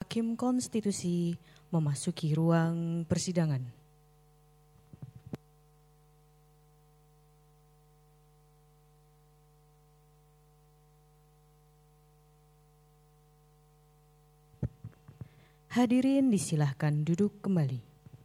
Hakim Konstitusi memasuki ruang persidangan. Hadirin disilahkan duduk kembali.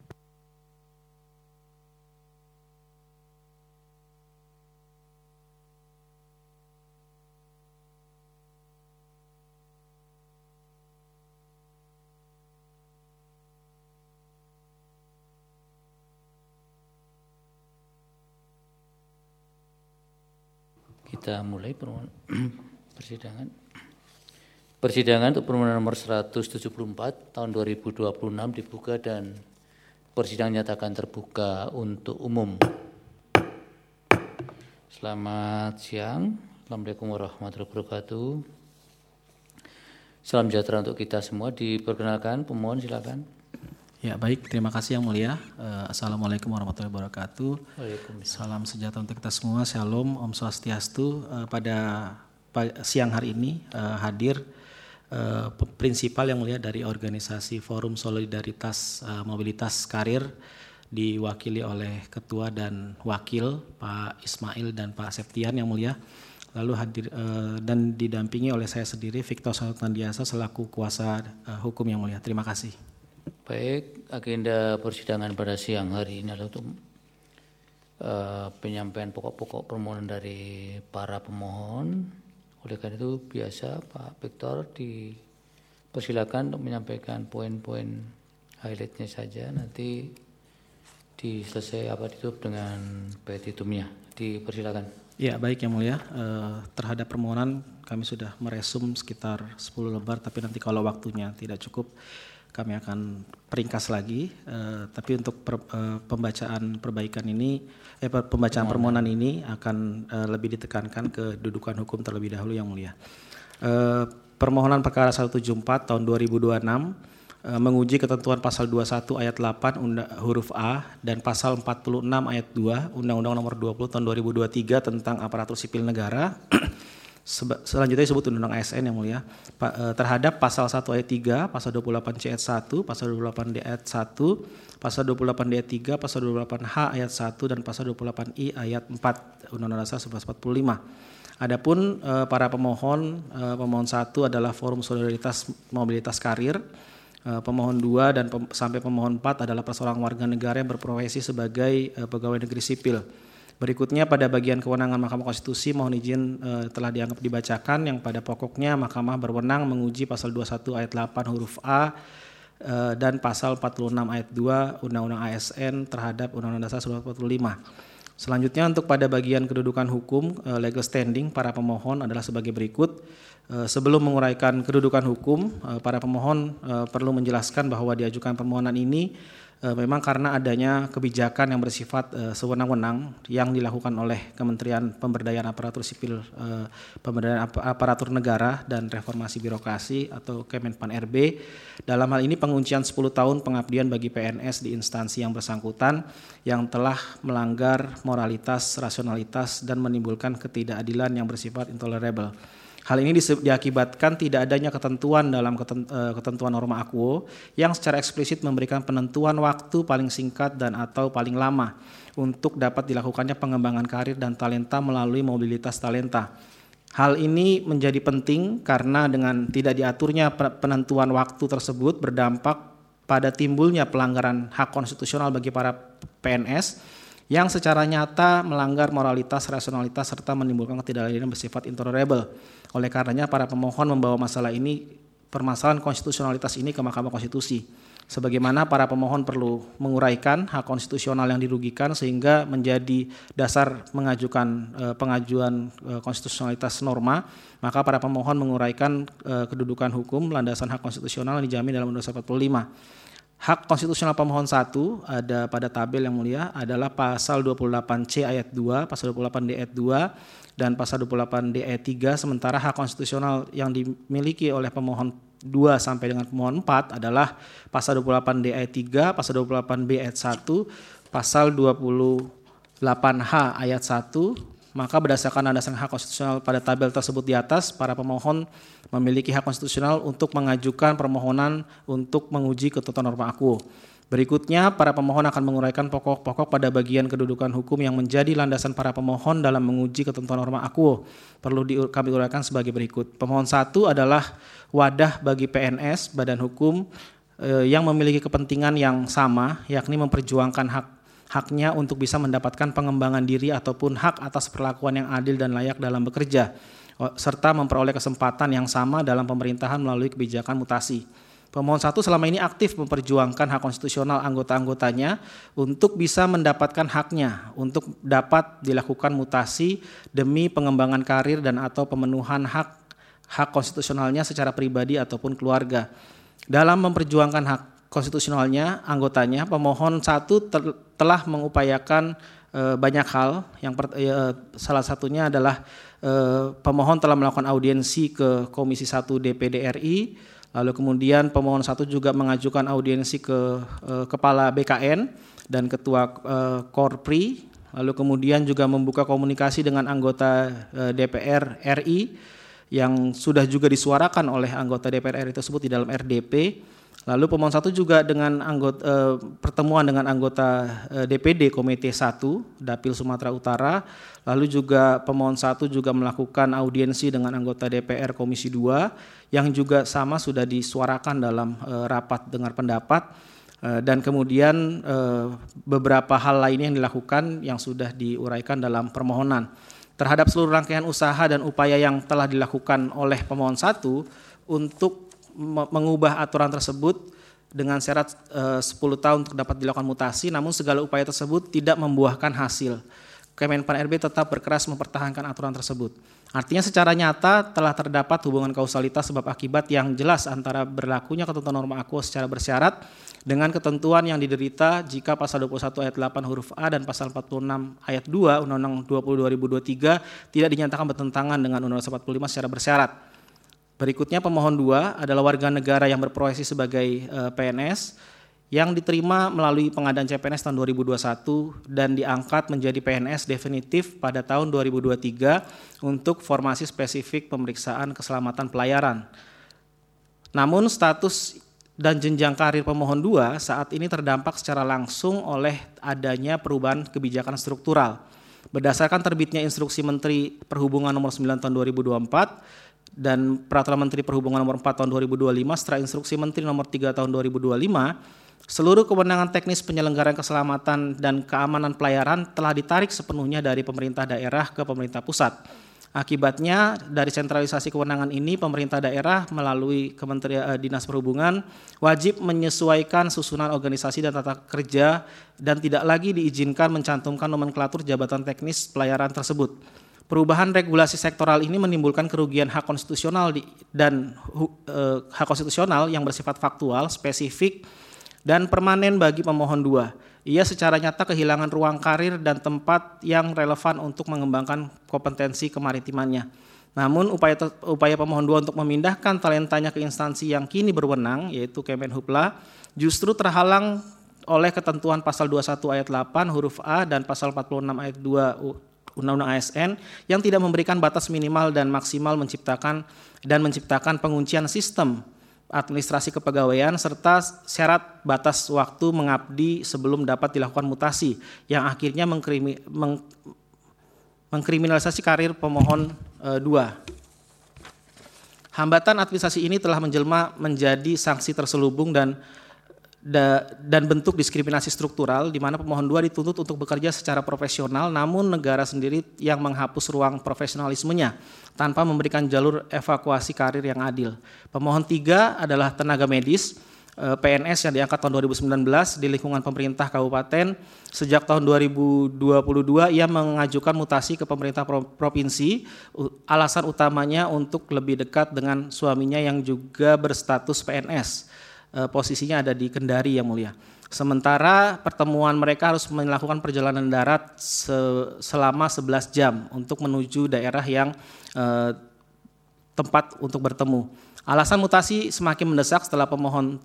Kita mulai persidangan. Persidangan untuk permohonan nomor 174 tahun 2026 dibuka dan persidangan nyatakan terbuka untuk umum. Selamat siang. Assalamualaikum warahmatullahi wabarakatuh. Salam sejahtera untuk kita semua. Diperkenalkan pemohon, silakan. Ya, baik, terima kasih Yang Mulia. Assalamualaikum warahmatullahi wabarakatuh. Salam sejahtera untuk kita semua. Shalom, Om Swastiastu. Pada siang hari ini hadir prinsipal Yang Mulia dari organisasi Forum Solidaritas Mobilitas Karir, diwakili oleh Ketua dan Wakil Pak Ismail dan Pak Septian Yang Mulia. Lalu hadir dan didampingi oleh saya sendiri Victor Sanutandiasa selaku kuasa hukum Yang Mulia. Terima kasih. Baik, agenda persidangan pada siang hari ini adalah untuk penyampaian pokok-pokok permohonan dari para pemohon. Oleh karena itu biasa Pak Victor dipersilakan untuk menyampaikan poin-poin highlightnya saja. Nanti diselesai ditutup dengan petitumnya. Dipersilakan. Ya, baik Yang Mulia. Terhadap permohonan kami sudah meresum sekitar 10 lembar, tapi nanti kalau waktunya tidak cukup kami akan peringkas lagi, tapi untuk pembacaan perbaikan ini, pembacaan permohonan ini akan lebih ditekankan kedudukan hukum terlebih dahulu Yang Mulia. Permohonan perkara 174 tahun 2026 menguji ketentuan pasal 21 ayat 8 huruf A dan pasal 46 ayat 2 Undang-Undang nomor 20 tahun 2023 tentang aparatur sipil negara. Selanjutnya disebut Undang-Undang ASN Yang Mulia, terhadap pasal 1 ayat 3, pasal 28C ayat 1, pasal 28D ayat 1, pasal 28D ayat 3, pasal 28H ayat 1, dan pasal 28I ayat 4 Undang-Undang Dasar 1945. Adapun para pemohon 1 adalah Forum Solidaritas Mobilitas Karir, pemohon 2 dan sampai pemohon 4 adalah perseorangan warga negara yang berprofesi sebagai pegawai negeri sipil. Berikutnya pada bagian kewenangan Mahkamah Konstitusi mohon izin telah dianggap dibacakan, yang pada pokoknya Mahkamah berwenang menguji pasal 21 ayat 8 huruf A dan pasal 46 ayat 2 Undang-Undang ASN terhadap Undang-Undang Dasar 1945. Selanjutnya untuk pada bagian kedudukan hukum legal standing para pemohon adalah sebagai berikut. Sebelum menguraikan kedudukan hukum, para pemohon perlu menjelaskan bahwa diajukan permohonan ini memang karena adanya kebijakan yang bersifat sewenang-wenang yang dilakukan oleh Kementerian Pemberdayaan Aparatur Sipil, Pemberdayaan Aparatur Negara dan Reformasi Birokrasi atau Kemenpan RB. Dalam hal ini penguncian 10 tahun pengabdian bagi PNS di instansi yang bersangkutan yang telah melanggar moralitas, rasionalitas dan menimbulkan ketidakadilan yang bersifat intolerable. Hal ini diakibatkan tidak adanya ketentuan dalam ketentuan norma akuo yang secara eksplisit memberikan penentuan waktu paling singkat dan atau paling lama untuk dapat dilakukannya pengembangan karir dan talenta melalui mobilitas talenta. Hal ini menjadi penting karena dengan tidak diaturnya penentuan waktu tersebut berdampak pada timbulnya pelanggaran hak konstitusional bagi para PNS yang secara nyata melanggar moralitas, rasionalitas, serta menimbulkan ketidakadilan bersifat intolerable. Oleh karenanya para pemohon membawa permasalahan konstitusionalitas ini ke Mahkamah Konstitusi. Sebagaimana para pemohon perlu menguraikan hak konstitusional yang dirugikan sehingga menjadi dasar mengajukan pengajuan konstitusionalitas norma, maka para pemohon menguraikan kedudukan hukum landasan hak konstitusional yang dijamin dalam Undang-Undang 45. Hak konstitusional pemohon 1 ada pada tabel Yang Mulia adalah pasal 28C ayat 2, pasal 28D ayat 2, dan pasal 28D ayat 3, sementara hak konstitusional yang dimiliki oleh pemohon 2 sampai dengan pemohon 4 adalah pasal 28D ayat 3, pasal 28B ayat 1, pasal 28H ayat 1, maka berdasarkan landasan hak konstitusional pada tabel tersebut di atas, para pemohon memiliki hak konstitusional untuk mengajukan permohonan untuk menguji ketentuan norma akuo. Berikutnya, para pemohon akan menguraikan pokok-pokok pada bagian kedudukan hukum yang menjadi landasan para pemohon dalam menguji ketentuan norma akuo. Perlu kami uraikan sebagai berikut. Pemohon 1 adalah wadah bagi PNS, badan hukum yang memiliki kepentingan yang sama, yakni memperjuangkan haknya untuk bisa mendapatkan pengembangan diri ataupun hak atas perlakuan yang adil dan layak dalam bekerja, serta memperoleh kesempatan yang sama dalam pemerintahan melalui kebijakan mutasi. Pemohon 1 selama ini aktif memperjuangkan hak konstitusional anggota-anggotanya untuk bisa mendapatkan haknya untuk dapat dilakukan mutasi demi pengembangan karir dan atau pemenuhan hak konstitusionalnya secara pribadi ataupun keluarga. Dalam memperjuangkan hak konstitusionalnya anggotanya, pemohon 1 telah mengupayakan banyak hal. Salah satunya adalah pemohon telah melakukan audiensi ke Komisi 1 DPD RI, lalu kemudian pemohon 1 juga mengajukan audiensi ke Kepala BKN dan Ketua Korpri, lalu kemudian juga membuka komunikasi dengan anggota DPR RI yang sudah juga disuarakan oleh anggota DPR RI tersebut di dalam RDP. Lalu pemohon 1 juga dengan pertemuan dengan anggota DPD Komite 1 Dapil Sumatera Utara. Lalu juga pemohon 1 juga melakukan audiensi dengan anggota DPR Komisi 2 yang juga sama sudah disuarakan dalam rapat dengar pendapat. Dan kemudian beberapa hal lainnya yang dilakukan yang sudah diuraikan dalam permohonan. Terhadap seluruh rangkaian usaha dan upaya yang telah dilakukan oleh pemohon 1 untuk mengubah aturan tersebut dengan syarat 10 tahun untuk dapat dilakukan mutasi, namun segala upaya tersebut tidak membuahkan hasil. Kemenpan RB tetap berkeras mempertahankan aturan tersebut. Artinya secara nyata telah terdapat hubungan kausalitas sebab akibat yang jelas antara berlakunya ketentuan norma akuo secara bersyarat dengan ketentuan yang diderita jika pasal 21 ayat 8 huruf A dan pasal 46 ayat 2 Undang-Undang 20 2023 tidak dinyatakan bertentangan dengan Undang-Undang 45 secara bersyarat. Berikutnya pemohon 2 adalah warga negara yang berprofesi sebagai PNS yang diterima melalui pengadaan CPNS tahun 2021 dan diangkat menjadi PNS definitif pada tahun 2023 untuk formasi spesifik pemeriksaan keselamatan pelayaran. Namun status dan jenjang karir pemohon 2 saat ini terdampak secara langsung oleh adanya perubahan kebijakan struktural. Berdasarkan terbitnya Instruksi Menteri Perhubungan Nomor 9 Tahun 2024 dan Peraturan Menteri Perhubungan Nomor 4 Tahun 2025 setelah Instruksi Menteri Nomor 3 Tahun 2025, seluruh kewenangan teknis penyelenggaraan keselamatan dan keamanan pelayaran telah ditarik sepenuhnya dari pemerintah daerah ke pemerintah pusat. Akibatnya dari sentralisasi kewenangan ini, pemerintah daerah melalui Kementerian Dinas Perhubungan wajib menyesuaikan susunan organisasi dan tata kerja dan tidak lagi diizinkan mencantumkan nomenklatur jabatan teknis pelayaran tersebut. Perubahan regulasi sektoral ini menimbulkan kerugian hak konstitusional hak konstitusional yang bersifat faktual, spesifik, dan permanen bagi pemohon 2. Ia secara nyata kehilangan ruang karir dan tempat yang relevan untuk mengembangkan kompetensi kemaritimannya. Namun upaya pemohon 2 untuk memindahkan talentanya ke instansi yang kini berwenang, yaitu Kemenhupla, justru terhalang oleh ketentuan pasal 21 ayat 8 huruf A dan pasal 46 ayat 2 Undang-Undang ASN yang tidak memberikan batas minimal dan maksimal menciptakan penguncian sistem administrasi kepegawaian serta syarat batas waktu mengabdi sebelum dapat dilakukan mutasi yang akhirnya mengkriminalisasi karir pemohon 2. Hambatan administrasi ini telah menjelma menjadi sanksi terselubung dan bentuk diskriminasi struktural di mana pemohon 2 dituntut untuk bekerja secara profesional namun negara sendiri yang menghapus ruang profesionalismenya tanpa memberikan jalur evakuasi karir yang adil. Pemohon 3 adalah tenaga medis PNS yang diangkat tahun 2019 di lingkungan pemerintah kabupaten. Sejak tahun 2022 ia mengajukan mutasi ke pemerintah provinsi. Alasan utamanya untuk lebih dekat dengan suaminya yang juga berstatus PNS. Posisinya ada di Kendari yang mulia. Sementara pertemuan mereka harus melakukan perjalanan darat selama 11 jam untuk menuju daerah yang tempat untuk bertemu. Alasan mutasi semakin mendesak setelah pemohon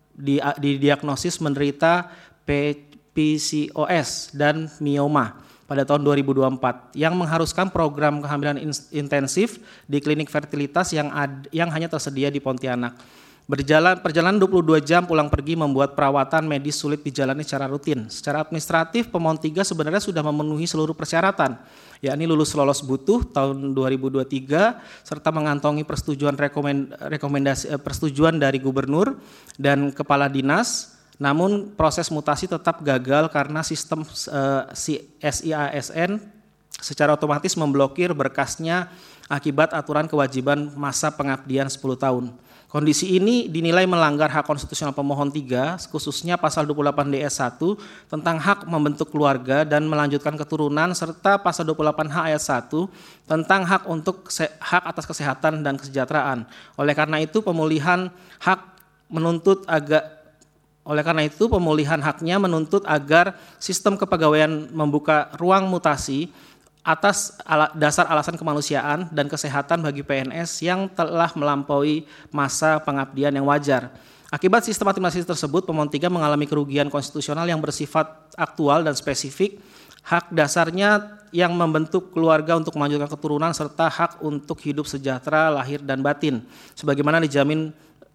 3 didiagnosis menderita PCOS dan mioma pada tahun 2024 yang mengharuskan program kehamilan intensif di klinik fertilitas yang hanya tersedia di Pontianak. Perjalanan 22 jam pulang pergi membuat perawatan medis sulit dijalani secara rutin. Secara administratif, pemohon 3 sebenarnya sudah memenuhi seluruh persyaratan, yakni lulus lolos butuh tahun 2023 serta mengantongi persetujuan dari gubernur dan kepala dinas. Namun proses mutasi tetap gagal karena sistem SIASN secara otomatis memblokir berkasnya akibat aturan kewajiban masa pengabdian 10 tahun. Kondisi ini dinilai melanggar hak konstitusional pemohon 3, khususnya pasal 28 DS 1 tentang hak membentuk keluarga dan melanjutkan keturunan, serta pasal 28H ayat 1 tentang hak atas kesehatan dan kesejahteraan. Oleh karena itu pemulihan haknya menuntut agar sistem kepegawaian membuka ruang mutasi atas dasar alasan kemanusiaan dan kesehatan bagi PNS yang telah melampaui masa pengabdian yang wajar. Akibat sistem administrasi tersebut, pemohon 3 mengalami kerugian konstitusional yang bersifat aktual dan spesifik, hak dasarnya yang membentuk keluarga untuk melanjutkan keturunan, serta hak untuk hidup sejahtera lahir dan batin, sebagaimana dijamin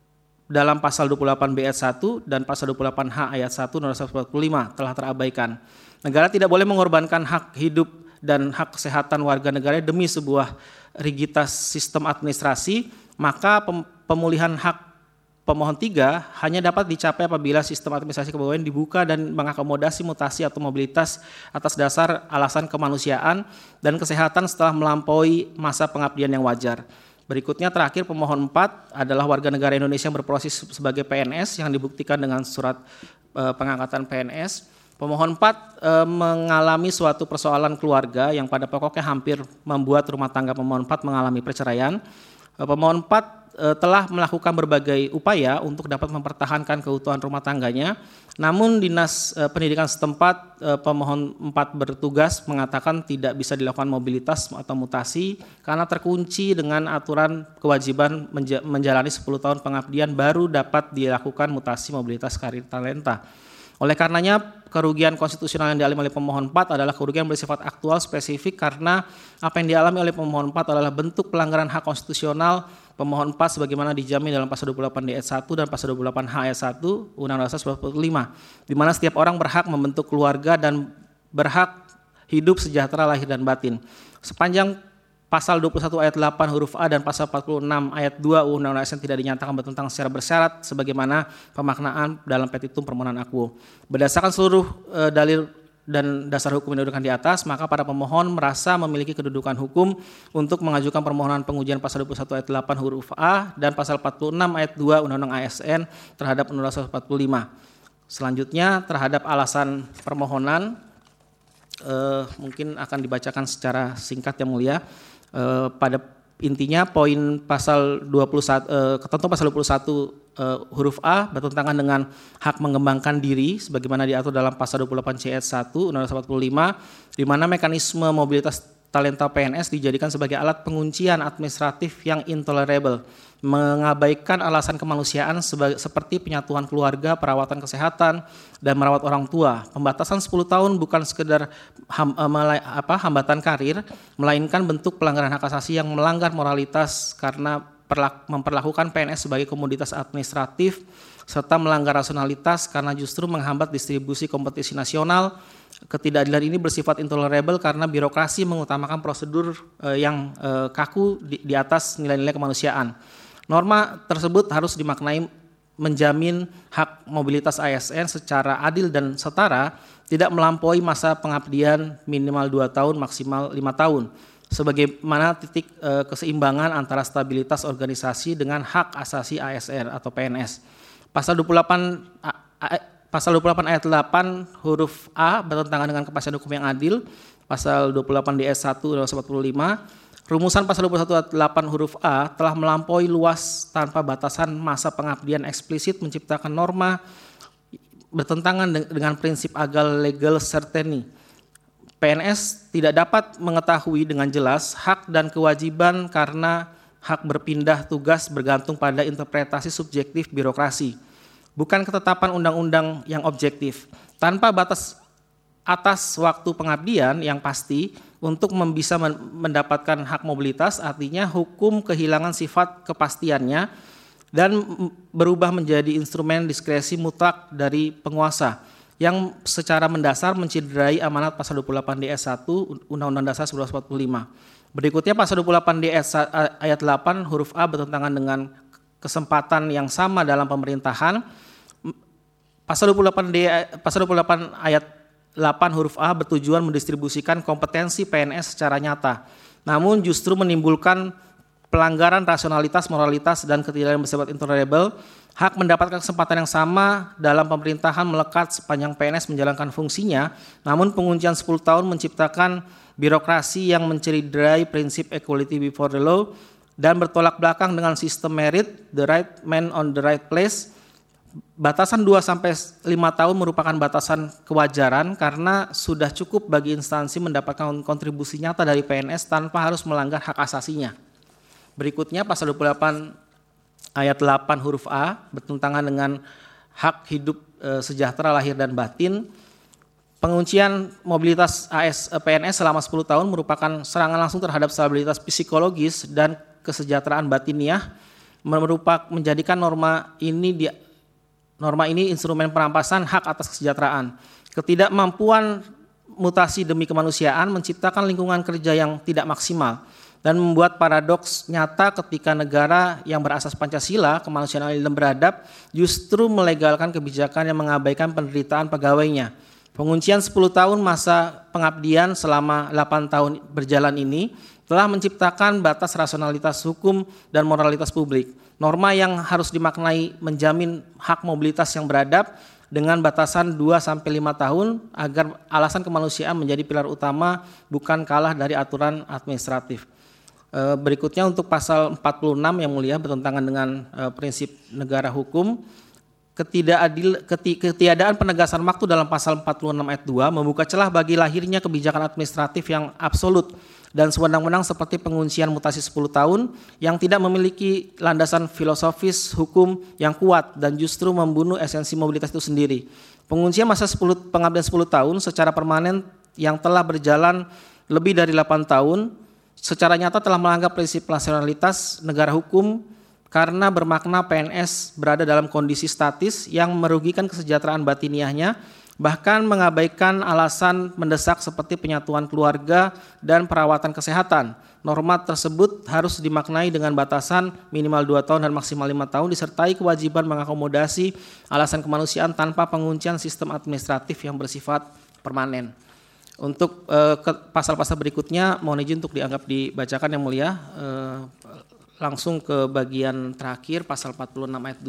dalam pasal 28B ayat 1 dan pasal 28H ayat 1 Undang-Undang 145 telah terabaikan. Negara tidak boleh mengorbankan hak hidup dan hak kesehatan warga negara demi sebuah rigiditas sistem administrasi, maka pemulihan hak pemohon 3 hanya dapat dicapai apabila sistem administrasi kepegawaian dibuka dan mengakomodasi mutasi atau mobilitas atas dasar alasan kemanusiaan dan kesehatan setelah melampaui masa pengabdian yang wajar. Berikutnya terakhir, pemohon 4 adalah warga negara Indonesia yang berproses sebagai PNS yang dibuktikan dengan surat pengangkatan PNS. Pemohon 4 mengalami suatu persoalan keluarga yang pada pokoknya hampir membuat rumah tangga pemohon 4 mengalami perceraian. Pemohon 4 telah melakukan berbagai upaya untuk dapat mempertahankan keutuhan rumah tangganya. Namun Dinas Pendidikan setempat pemohon 4 bertugas mengatakan tidak bisa dilakukan mobilitas atau mutasi karena terkunci dengan aturan kewajiban menjalani 10 tahun pengabdian baru dapat dilakukan mutasi mobilitas karir talenta. Oleh karenanya, kerugian konstitusional yang dialami oleh pemohon 4 adalah kerugian bersifat aktual spesifik karena apa yang dialami oleh pemohon 4 adalah bentuk pelanggaran hak konstitusional pemohon 4 sebagaimana dijamin dalam pasal 28 DS 1 dan pasal 28H ayat 1 Undang-Undang 145, di mana setiap orang berhak membentuk keluarga dan berhak hidup sejahtera lahir dan batin. Sepanjang pasal 21 ayat 8 huruf A dan pasal 46 ayat 2 Undang-Undang ASN tidak dinyatakan bertentangan secara bersyarat sebagaimana pemaknaan dalam petitum permohonan akuo. Berdasarkan seluruh dalil dan dasar hukum yang didudukkan di atas, maka para pemohon merasa memiliki kedudukan hukum untuk mengajukan permohonan pengujian pasal 21 ayat 8 huruf A dan pasal 46 ayat 2 Undang-Undang ASN terhadap Undang-Undang 145. Selanjutnya terhadap alasan permohonan mungkin akan dibacakan secara singkat yang mulia. Pada intinya poin pasal 21 ketentuan pasal 21 huruf A bertentangan dengan hak mengembangkan diri sebagaimana diatur dalam pasal 28C ayat 1 Undang-Undang 145, di mana mekanisme mobilitas talenta PNS dijadikan sebagai alat penguncian administratif yang intolerable, mengabaikan alasan kemanusiaan seperti penyatuan keluarga, perawatan kesehatan, dan merawat orang tua. Pembatasan 10 tahun bukan sekedar hambatan karir, melainkan bentuk pelanggaran hak asasi yang melanggar moralitas karena memperlakukan PNS sebagai komoditas administratif, serta melanggar rasionalitas karena justru menghambat distribusi kompetisi nasional. Ketidakadilan ini bersifat intolerable karena birokrasi mengutamakan prosedur yang kaku di atas nilai-nilai kemanusiaan. Norma tersebut harus dimaknai menjamin hak mobilitas ASN secara adil dan setara, tidak melampaui masa pengabdian minimal 2 tahun maksimal 5 tahun. Sebagaimana titik keseimbangan antara stabilitas organisasi dengan hak asasi ASN atau PNS. Pasal 28 ayat 8 huruf A bertentangan dengan kepastian hukum yang adil. Pasal 28 DS 1 Undang-Undang 145. Rumusan pasal 21 ayat 8 huruf A telah melampaui luas tanpa batasan masa pengabdian eksplisit menciptakan norma bertentangan dengan prinsip legal certainty. PNS tidak dapat mengetahui dengan jelas hak dan kewajiban karena hak berpindah tugas bergantung pada interpretasi subjektif birokrasi, bukan ketetapan undang-undang yang objektif. Tanpa batas atas waktu pengabdian yang pasti untuk bisa mendapatkan hak mobilitas, artinya hukum kehilangan sifat kepastiannya dan berubah menjadi instrumen diskresi mutlak dari penguasa yang secara mendasar mencederai amanat pasal 28 DS 1 Undang-Undang Dasar 1945. Berikutnya pasal 28 DS ayat 8 huruf A bertentangan dengan kesempatan yang sama dalam pemerintahan. Pasal 28 ayat 8 huruf A bertujuan mendistribusikan kompetensi PNS secara nyata, namun justru menimbulkan pelanggaran rasionalitas, moralitas, dan ketidakadilan bersifat intolerable. Hak mendapatkan kesempatan yang sama dalam pemerintahan melekat sepanjang PNS menjalankan fungsinya, namun penguncian 10 tahun menciptakan birokrasi yang mencederai prinsip equality before the law dan bertolak belakang dengan sistem merit, the right man on the right place. Batasan 2-5 tahun merupakan batasan kewajaran karena sudah cukup bagi instansi mendapatkan kontribusi nyata dari PNS tanpa harus melanggar hak asasinya. Berikutnya pasal 28 ayat 8 huruf A bertentangan dengan hak hidup sejahtera lahir dan batin. Penguncian mobilitas PNS selama 10 tahun merupakan serangan langsung terhadap stabilitas psikologis dan kesejahteraan batiniah, menjadikan norma ini instrumen perampasan hak atas kesejahteraan. Ketidakmampuan mutasi demi kemanusiaan menciptakan lingkungan kerja yang tidak maksimal dan membuat paradoks nyata ketika negara yang berasas Pancasila, kemanusiaan adil dan beradab, justru melegalkan kebijakan yang mengabaikan penderitaan pegawainya. Penguncian 10 tahun masa pengabdian selama 8 tahun berjalan ini telah menciptakan batas rasionalitas hukum dan moralitas publik. Norma yang harus dimaknai menjamin hak mobilitas yang beradab dengan batasan 2-5 tahun agar alasan kemanusiaan menjadi pilar utama, bukan kalah dari aturan administratif. Berikutnya untuk pasal 46 yang mulia bertentangan dengan prinsip negara hukum. Ketiadaan penegasan waktu dalam pasal 46 ayat 2 membuka celah bagi lahirnya kebijakan administratif yang absolut dan sewenang-wenang seperti penguncian mutasi 10 tahun yang tidak memiliki landasan filosofis hukum yang kuat dan justru membunuh esensi mobilitas itu sendiri. Penguncian masa pengabdian 10 tahun secara permanen yang telah berjalan lebih dari 8 tahun secara nyata telah melanggar prinsip nasionalitas negara hukum karena bermakna PNS berada dalam kondisi statis yang merugikan kesejahteraan batiniahnya, bahkan mengabaikan alasan mendesak seperti penyatuan keluarga dan perawatan kesehatan. Norma tersebut harus dimaknai dengan batasan minimal 2 tahun dan maksimal 5 tahun disertai kewajiban mengakomodasi alasan kemanusiaan tanpa penguncian sistem administratif yang bersifat permanen. Untuk pasal-pasal berikutnya mohon izin untuk dianggap dibacakan yang mulia. Langsung ke bagian terakhir pasal 46 ayat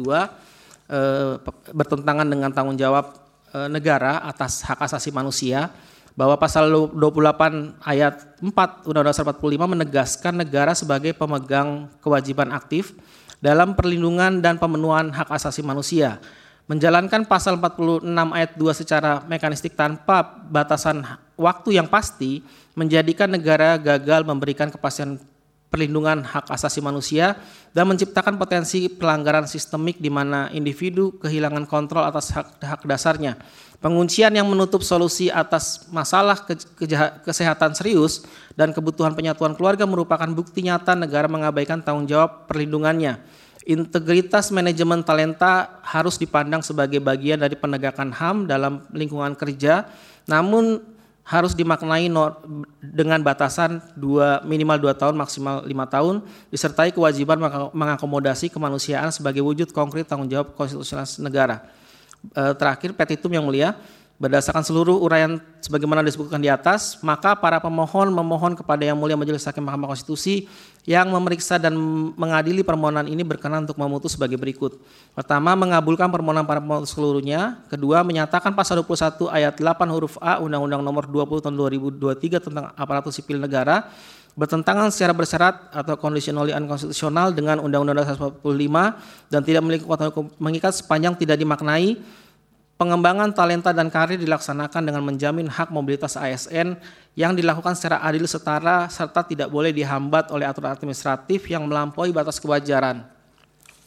2 bertentangan dengan tanggung jawab negara atas hak asasi manusia, bahwa pasal 28 ayat 4 Undang-Undang Dasar 45 menegaskan negara sebagai pemegang kewajiban aktif dalam perlindungan dan pemenuhan hak asasi manusia. Menjalankan pasal 46 ayat 2 secara mekanistik tanpa batasan waktu yang pasti menjadikan negara gagal memberikan kepastian perlindungan hak asasi manusia dan menciptakan potensi pelanggaran sistemik di mana individu kehilangan kontrol atas hak dasarnya. Penguncian yang menutup solusi atas masalah kesehatan serius dan kebutuhan penyatuan keluarga merupakan bukti nyata negara mengabaikan tanggung jawab perlindungannya. Integritas manajemen talenta harus dipandang sebagai bagian dari penegakan HAM dalam lingkungan kerja, namun harus dimaknai dengan batasan minimal 2 tahun maksimal 5 tahun disertai kewajiban mengakomodasi kemanusiaan sebagai wujud konkret tanggung jawab konstitusional negara. Terakhir petitum yang mulia, berdasarkan seluruh uraian sebagaimana disebutkan di atas, maka para pemohon memohon kepada Yang Mulia Majelis Hakim Mahkamah Konstitusi yang memeriksa dan mengadili permohonan ini berkenan untuk memutus sebagai berikut. Pertama, mengabulkan permohonan para pemohon seluruhnya. Kedua, menyatakan pasal 21 ayat 8 huruf A Undang-Undang Nomor 20 Tahun 2023 tentang Aparatur Sipil Negara bertentangan secara bersyarat atau conditionally unconstitutional dengan Undang-Undang Dasar 45 dan tidak memiliki kekuatan hukum mengikat sepanjang tidak dimaknai pengembangan talenta dan karir dilaksanakan dengan menjamin hak mobilitas ASN yang dilakukan secara adil setara serta tidak boleh dihambat oleh aturan administratif yang melampaui batas kewajaran.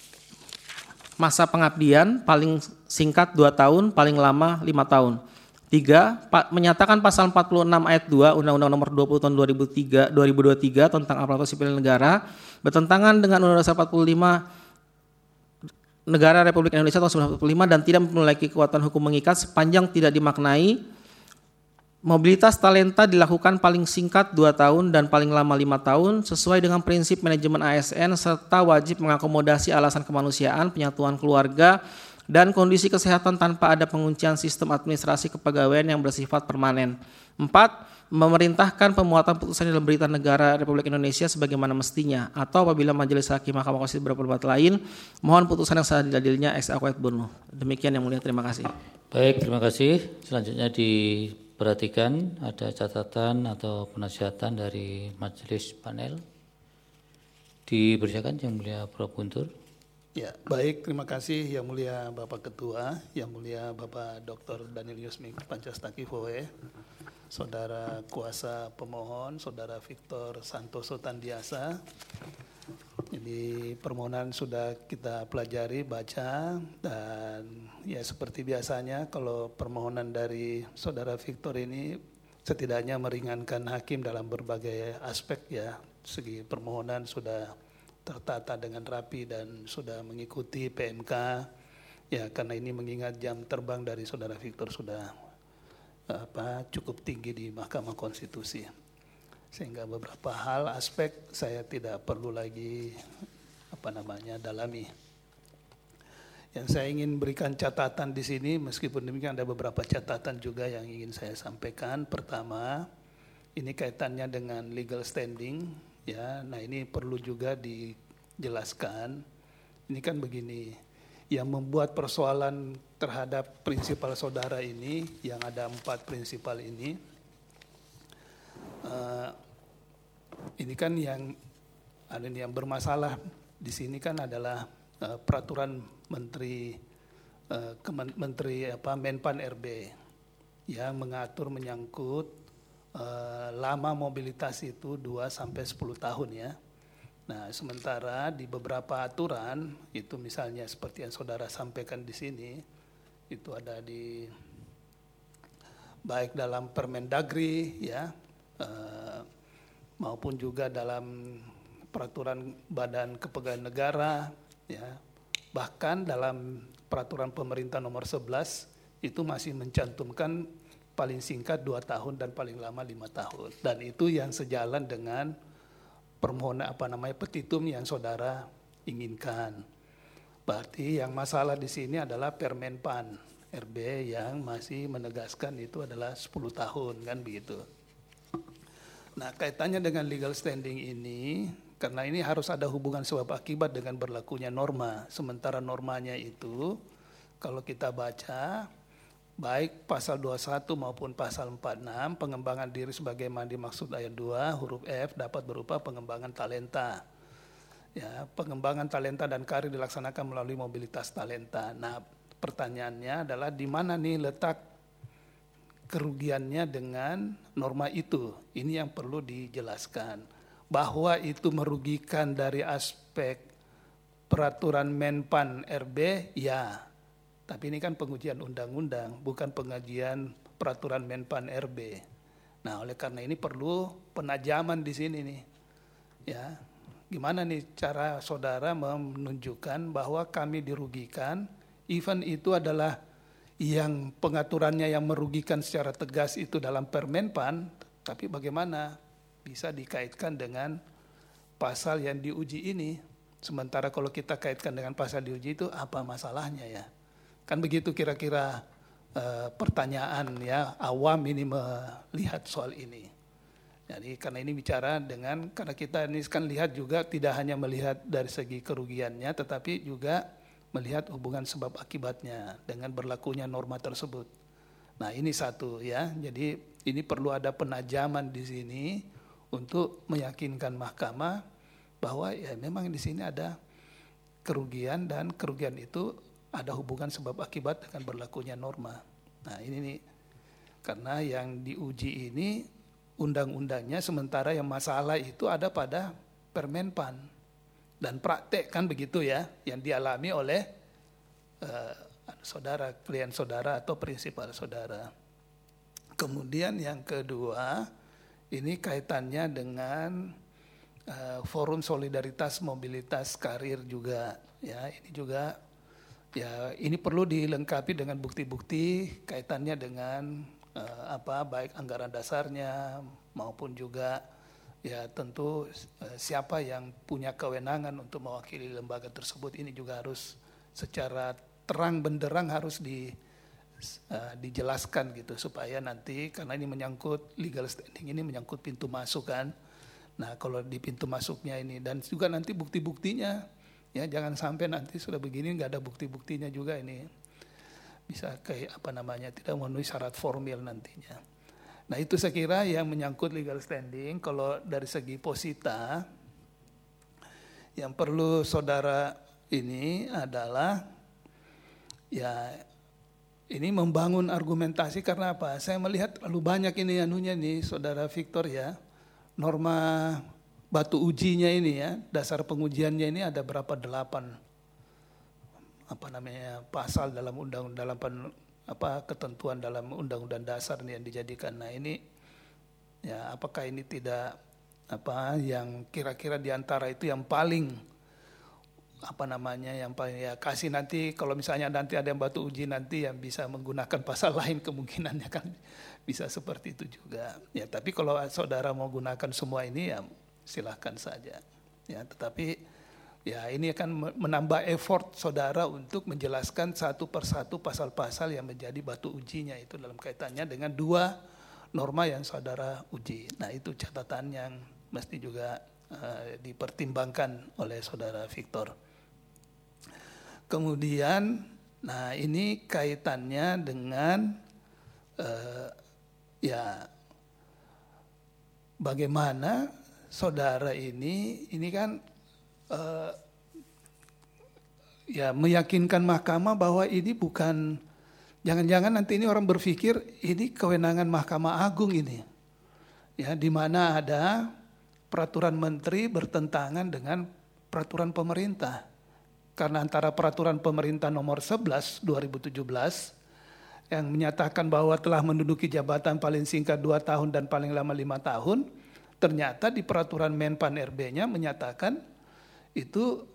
Masa pengabdian paling singkat 2 tahun, paling lama 5 tahun. 3. Menyatakan pasal 46 ayat 2 Undang-Undang Nomor 20 Tahun 2023 tentang aparatur sipil negara bertentangan dengan Undang-Undang Dasar 45 Negara Republik Indonesia tahun 1945 dan tidak memiliki kekuatan hukum mengikat sepanjang tidak dimaknai. Mobilitas talenta dilakukan paling singkat 2 tahun dan paling lama 5 tahun sesuai dengan prinsip manajemen ASN serta wajib mengakomodasi alasan kemanusiaan, penyatuan keluarga, dan kondisi kesehatan tanpa ada penguncian sistem administrasi kepegawaian yang bersifat permanen. 4. Memerintahkan pemuatan putusan dalam berita negara Republik Indonesia sebagaimana mestinya atau apabila Majelis Hakim Mahkamah Konstitusi berpendapat lain, mohon putusan yang seadil-adilnya ex aequo et bono. Demikian yang mulia, terima kasih. Baik, terima kasih. Selanjutnya diperhatikan ada catatan atau penasihatan dari majelis panel. Dipersilakan yang mulia Prof. Guntur. Ya, baik, terima kasih yang mulia Bapak Ketua, yang mulia Bapak Dr. Daniel Yusmik Pancastaki Foe, Saudara Kuasa Pemohon, Saudara Victor Santoso Tandiasa. Jadi permohonan sudah kita pelajari, baca, dan ya seperti biasanya kalau permohonan dari Saudara Victor ini setidaknya meringankan hakim dalam berbagai aspek ya. Segi permohonan sudah tertata dengan rapi dan sudah mengikuti PMK ya, karena ini mengingat jam terbang dari Saudara Victor sudah cukup tinggi di Mahkamah Konstitusi, sehingga beberapa hal aspek saya tidak perlu lagi dalami. Yang saya ingin berikan catatan di sini, meskipun demikian ada beberapa catatan juga yang ingin saya sampaikan. Pertama, ini kaitannya dengan legal standing ya. Nah, ini perlu juga dijelaskan. Ini kan begini, yang membuat persoalan terhadap prinsipal saudara ini, yang ada 4 prinsipal ini kan yang bermasalah di sini kan adalah peraturan Menteri Menpan RB yang mengatur menyangkut lama mobilitas itu 2 sampai 10 tahun ya. Nah, sementara di beberapa aturan itu misalnya seperti yang saudara sampaikan di sini, itu ada di baik dalam Permendagri ya, maupun juga dalam peraturan Badan Kepegawaian Negara ya, bahkan dalam peraturan pemerintah nomor 11 itu masih mencantumkan paling singkat 2 tahun dan paling lama 5 tahun, dan itu yang sejalan dengan permohonan petitum yang saudara inginkan. Berarti yang masalah di sini adalah Permenpan RB yang masih menegaskan itu adalah 10 tahun kan begitu. Nah, kaitannya dengan legal standing ini, karena ini harus ada hubungan sebab akibat dengan berlakunya norma. Sementara normanya itu kalau kita baca baik pasal 21 maupun pasal 46, pengembangan diri sebagaimana dimaksud ayat 2 huruf F dapat berupa pengembangan talenta. Ya, pengembangan talenta dan karir dilaksanakan melalui mobilitas talenta. Nah, pertanyaannya adalah di mana nih letak kerugiannya dengan norma itu? Ini yang perlu dijelaskan. Bahwa itu merugikan dari aspek peraturan Menpan RB, ya. Tapi ini kan pengujian undang-undang, bukan pengajian peraturan Menpan RB. Nah, oleh karena ini perlu penajaman di sini nih. Ya, gimana nih cara saudara menunjukkan bahwa kami dirugikan, even itu adalah yang pengaturannya yang merugikan secara tegas itu dalam Permenpan, tapi bagaimana bisa dikaitkan dengan pasal yang diuji ini? Sementara kalau kita kaitkan dengan pasal diuji itu apa masalahnya ya? Kan begitu kira-kira pertanyaan ya, awam ini melihat soal ini. Jadi karena ini bicara dengan, karena kita ini kan lihat juga tidak hanya melihat dari segi kerugiannya, tetapi juga melihat hubungan sebab akibatnya dengan berlakunya norma tersebut. Nah, ini satu ya, jadi ini perlu ada penajaman di sini untuk meyakinkan mahkamah bahwa ya memang di sini ada kerugian dan kerugian itu ada hubungan sebab akibat dengan berlakunya norma. Nah, ini nih, karena yang diuji ini undang-undangnya, sementara yang masalah itu ada pada Permenpan dan praktek kan begitu ya, yang dialami oleh saudara, klien saudara atau prinsipal saudara. Kemudian yang kedua, ini kaitannya dengan Forum Solidaritas Mobilitas Karir juga. Ya, ini juga ya ini perlu dilengkapi dengan bukti-bukti kaitannya dengan baik anggaran dasarnya maupun juga ya tentu siapa yang punya kewenangan untuk mewakili lembaga tersebut. Ini juga harus secara terang benderang harus dijelaskan gitu, supaya nanti, karena ini menyangkut legal standing, ini menyangkut pintu masuk kan. Nah kalau di pintu masuknya ini dan juga nanti bukti-buktinya, ya jangan sampai nanti sudah begini nggak ada bukti-buktinya juga, ini bisa kayak tidak memenuhi syarat formil nantinya. Nah itu saya kira yang menyangkut legal standing. Kalau dari segi posita, yang perlu saudara ini adalah ya ini membangun argumentasi. Karena apa? Saya melihat terlalu banyak ini nih saudara Victor ya, norma batu ujinya ini ya, dasar pengujiannya ini ada berapa, 8 pasal dalam ketentuan dalam undang-undang dasar ini yang dijadikan. Nah ini ya apakah ini tidak yang kira-kira diantara itu yang paling yang paling ya kasih nanti kalau misalnya nanti ada yang batu uji nanti yang bisa menggunakan pasal lain, kemungkinannya kan bisa seperti itu juga. Ya tapi kalau saudara mau gunakan semua ini ya silahkan saja. Ya tetapi ya ini akan menambah effort saudara untuk menjelaskan satu persatu pasal-pasal yang menjadi batu ujinya itu dalam kaitannya dengan 2 norma yang saudara uji. Nah itu catatan yang mesti juga dipertimbangkan oleh saudara Victor. Kemudian, nah ini kaitannya dengan bagaimana saudara ini kan meyakinkan mahkamah bahwa ini bukan, jangan-jangan nanti ini orang berpikir ini kewenangan Mahkamah Agung ini, ya di mana ada peraturan menteri bertentangan dengan peraturan pemerintah. Karena antara peraturan pemerintah nomor 11 2017 yang menyatakan bahwa telah menduduki jabatan paling singkat 2 tahun dan paling lama 5 tahun, ternyata di peraturan Menpan RB-nya menyatakan itu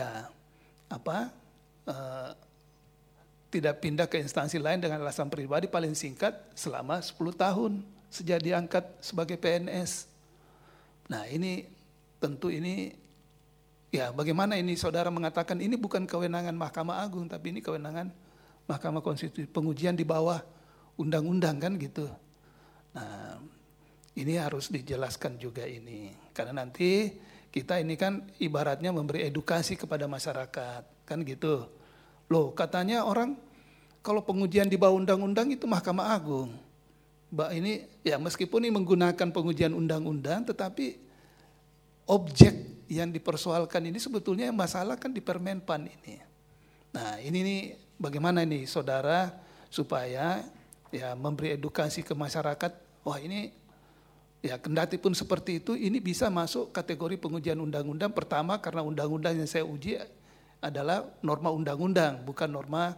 tidak pindah ke instansi lain dengan alasan pribadi paling singkat selama 10 tahun sejak diangkat sebagai PNS. Nah ini tentu ini ya bagaimana ini saudara mengatakan ini bukan kewenangan Mahkamah Agung tapi ini kewenangan Mahkamah Konstitusi, pengujian di bawah undang-undang kan gitu. Nah ini harus dijelaskan juga ini, karena nanti kita ini kan ibaratnya memberi edukasi kepada masyarakat kan gitu. Loh katanya orang kalau pengujian di bawah undang-undang itu Mahkamah Agung. Ini ya meskipun ini menggunakan pengujian undang-undang tetapi objek yang dipersoalkan ini sebetulnya yang masalah kan di Permenpan ini. Nah ini nih bagaimana nih saudara supaya ya memberi edukasi ke masyarakat, wah ini ya kendati pun seperti itu ini bisa masuk kategori pengujian undang-undang. Pertama karena undang-undang yang saya uji adalah norma undang-undang bukan norma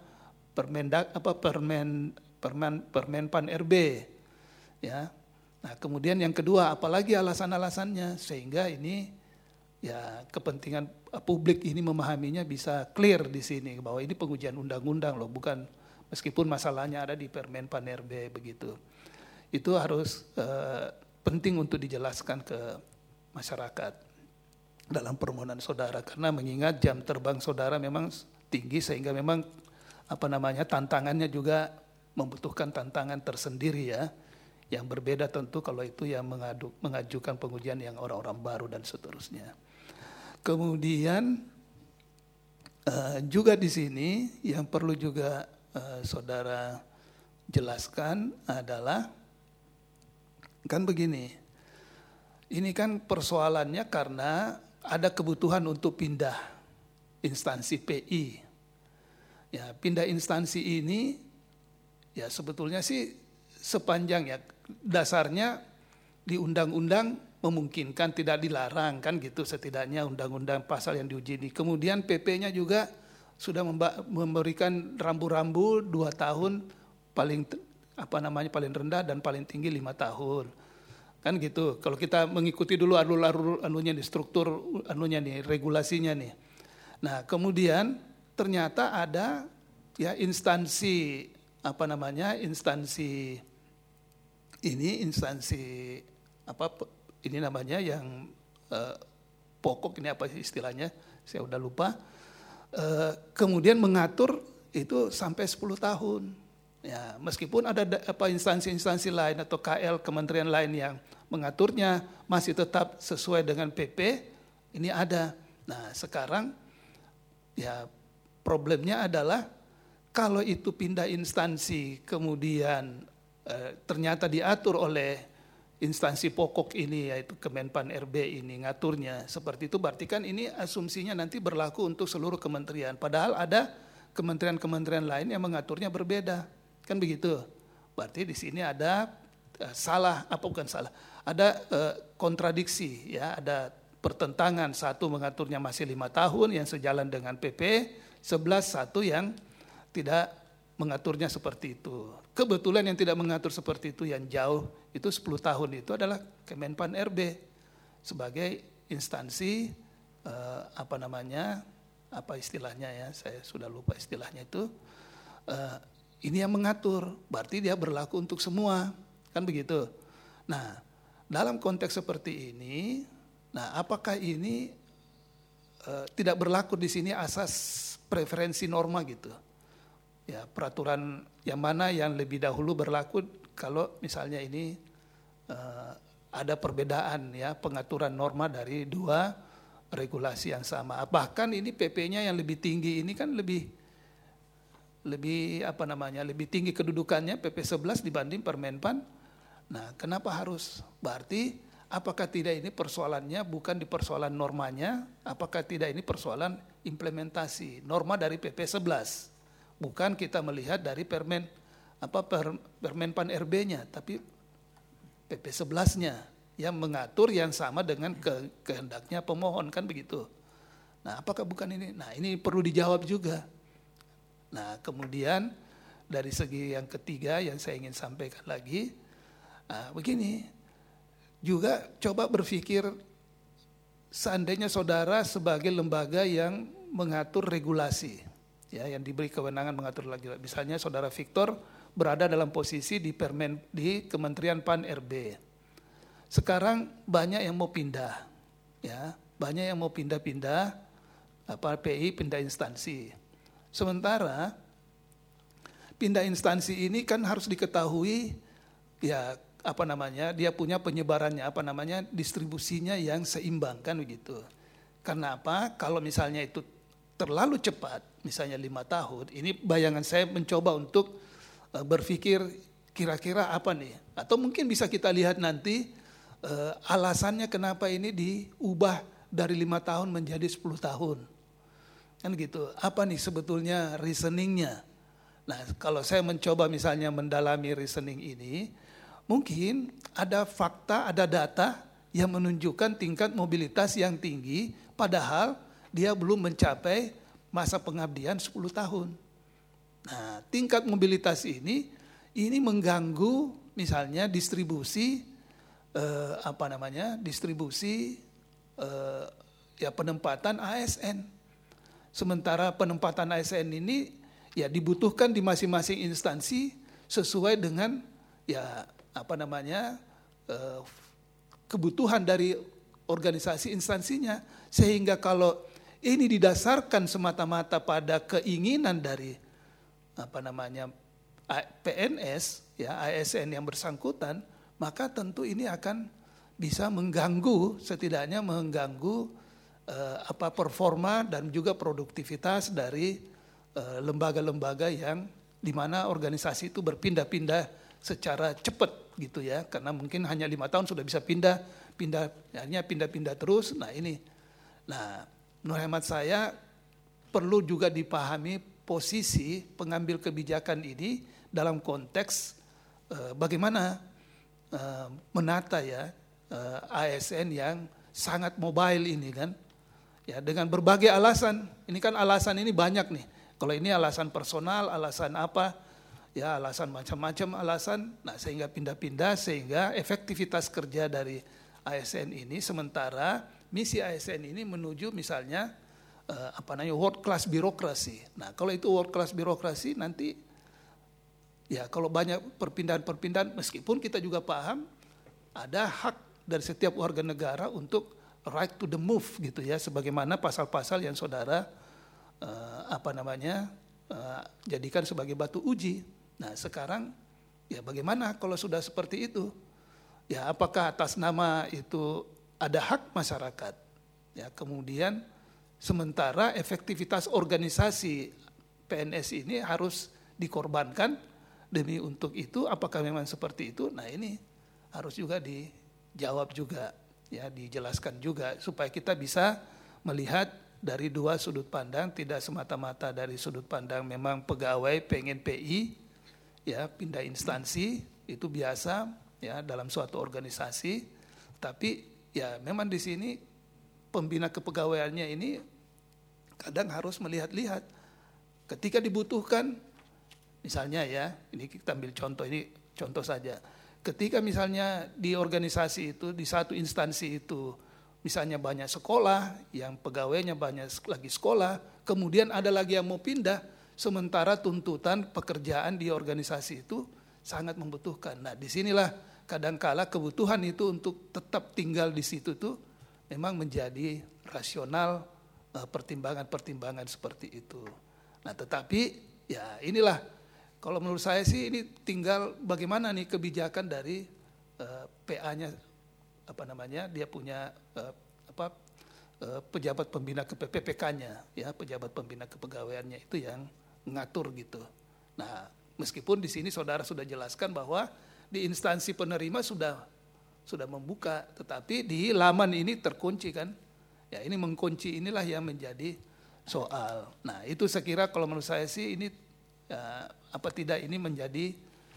Permenpan RB ya. Nah kemudian yang kedua apalagi alasan-alasannya sehingga ini ya kepentingan publik ini memahaminya bisa clear di sini bahwa ini pengujian undang-undang loh, bukan meskipun masalahnya ada di Permenpan RB begitu. Itu harus penting untuk dijelaskan ke masyarakat dalam permohonan saudara, karena mengingat jam terbang saudara memang tinggi sehingga memang tantangannya juga membutuhkan tantangan tersendiri ya, yang berbeda tentu kalau itu yang mengajukan pengujian yang orang-orang baru dan seterusnya. Kemudian juga di sini yang perlu juga saudara jelaskan adalah kan begini, ini kan persoalannya karena ada kebutuhan untuk pindah instansi PI. Ya, pindah instansi ini ya sebetulnya sih sepanjang ya dasarnya di undang-undang memungkinkan, tidak dilarang kan gitu, setidaknya undang-undang pasal yang diuji ini. Kemudian PP-nya juga sudah memberikan rambu-rambu 2 tahun paling paling rendah dan paling tinggi 5 tahun. Kan gitu. Kalau kita mengikuti dulu alur anunya nih, struktur anunya nih, regulasinya nih. Nah, kemudian ternyata ada ya instansi yang pokok, ini apa istilahnya? Saya udah lupa. Kemudian mengatur itu sampai 10 tahun. Ya, meskipun ada instansi-instansi lain atau KL kementerian lain yang mengaturnya masih tetap sesuai dengan PP, ini ada. Nah, sekarang ya problemnya adalah kalau itu pindah instansi kemudian ternyata diatur oleh instansi pokok ini, yaitu Kemenpan RB ini ngaturnya seperti itu, berarti kan ini asumsinya nanti berlaku untuk seluruh kementerian. Padahal ada kementerian-kementerian lain yang mengaturnya berbeda. Kan begitu. Berarti di sini ada ada kontradiksi, ya, ada pertentangan. Satu mengaturnya masih 5 tahun yang sejalan dengan PP, 11 yang tidak mengaturnya seperti itu. Kebetulan yang tidak mengatur seperti itu yang jauh itu 10 tahun itu adalah Kemenpan RB sebagai instansi apa istilahnya ya, saya sudah lupa istilahnya itu. Ini yang mengatur, berarti dia berlaku untuk semua, kan begitu. Nah, dalam konteks seperti ini, nah apakah ini tidak berlaku di sini asas preferensi norma gitu? Ya, peraturan yang mana yang lebih dahulu berlaku kalau misalnya ini ada perbedaan ya pengaturan norma dari dua regulasi yang sama. Bahkan ini PP-nya yang lebih tinggi ini kan lebih tinggi kedudukannya PP 11 dibanding Permenpan. Nah, kenapa harus? Berarti apakah tidak ini persoalannya bukan di persoalan normanya, apakah tidak ini persoalan implementasi norma dari PP 11? Bukan kita melihat dari Permenpan RB-nya, tapi PP 11-nya yang mengatur yang sama dengan kehendaknya pemohon, kan begitu. Nah, apakah bukan ini? Nah, ini perlu dijawab juga. Nah, kemudian dari segi yang ketiga yang saya ingin sampaikan lagi, begini, juga coba berpikir seandainya saudara sebagai lembaga yang mengatur regulasi, ya, yang diberi kewenangan mengatur regulasi. Misalnya saudara Victor berada dalam posisi di Kementerian Pan RB. Sekarang banyak yang mau pindah, ya, banyak yang mau pindah-pindah PI, pindah instansi. Sementara pindah instansi ini kan harus diketahui ya dia punya penyebarannya distribusinya yang seimbang, kan begitu. Karena apa? Kalau misalnya itu terlalu cepat, misalnya 5 tahun, ini bayangan saya mencoba untuk berpikir kira-kira apa nih? Atau mungkin bisa kita lihat nanti alasannya kenapa ini diubah dari 5 tahun menjadi 10 tahun. Kan gitu, apa nih sebetulnya reasoningnya? Nah, kalau saya mencoba misalnya mendalami reasoning ini, mungkin ada fakta, ada data yang menunjukkan tingkat mobilitas yang tinggi, padahal dia belum mencapai masa pengabdian 10 tahun. Nah, tingkat mobilitas ini mengganggu misalnya distribusi penempatan ASN. Sementara penempatan ASN ini ya dibutuhkan di masing-masing instansi sesuai dengan kebutuhan dari organisasi instansinya. Sehingga kalau ini didasarkan semata-mata pada keinginan dari PNS, ya ASN yang bersangkutan, maka tentu ini akan bisa setidaknya mengganggu performa dan juga produktivitas dari lembaga-lembaga yang di mana organisasi itu berpindah-pindah secara cepat gitu ya, karena mungkin hanya 5 tahun sudah bisa pindah-pindah terus. Nah, menurut hemat saya perlu juga dipahami posisi pengambil kebijakan ini dalam konteks bagaimana menata ya ASN yang sangat mobile ini kan. Ya, dengan berbagai alasan. Ini kan alasan ini banyak nih. Kalau ini alasan personal, alasan apa? ya alasan macam-macam alasan, nah sehingga pindah-pindah sehingga efektivitas kerja dari ASN ini sementara misi ASN ini menuju misalnya world class birokrasi. Nah kalau itu world class birokrasi nanti ya kalau banyak perpindahan-perpindahan meskipun kita juga paham ada hak dari setiap warga negara untuk right to the move gitu ya sebagaimana pasal-pasal yang saudara jadikan sebagai batu uji. Nah sekarang ya bagaimana kalau sudah seperti itu? Ya apakah atas nama itu ada hak masyarakat? Ya kemudian sementara efektivitas organisasi PNS ini harus dikorbankan demi untuk itu, apakah memang seperti itu? Nah ini harus juga dijawab juga, ya dijelaskan juga supaya kita bisa melihat dari dua sudut pandang, tidak semata-mata dari sudut pandang memang pegawai pengen PI, ya pindah instansi itu biasa ya dalam suatu organisasi, tapi ya memang di sini pembina kepegawaiannya ini kadang harus melihat-lihat ketika dibutuhkan, misalnya ya ini kita ambil contoh, ini contoh saja, ketika misalnya di organisasi itu di satu instansi itu misalnya banyak sekolah yang pegawainya banyak lagi sekolah, kemudian ada lagi yang mau pindah, sementara tuntutan pekerjaan di organisasi itu sangat membutuhkan. Nah disinilah kadangkala kebutuhan itu untuk tetap tinggal di situ tuh memang menjadi rasional pertimbangan-pertimbangan seperti itu. Nah tetapi ya inilah kalau menurut saya sih ini tinggal bagaimana nih kebijakan dari PA-nya dia punya pejabat pembina PPK-nya ya pejabat pembina kepegawaiannya itu yang ngatur gitu. Nah, meskipun di sini saudara sudah jelaskan bahwa di instansi penerima sudah membuka, tetapi di laman ini terkunci kan. Ya, ini mengkunci inilah yang menjadi soal. Nah, itu saya kira kalau menurut saya sih ini tidak ini menjadi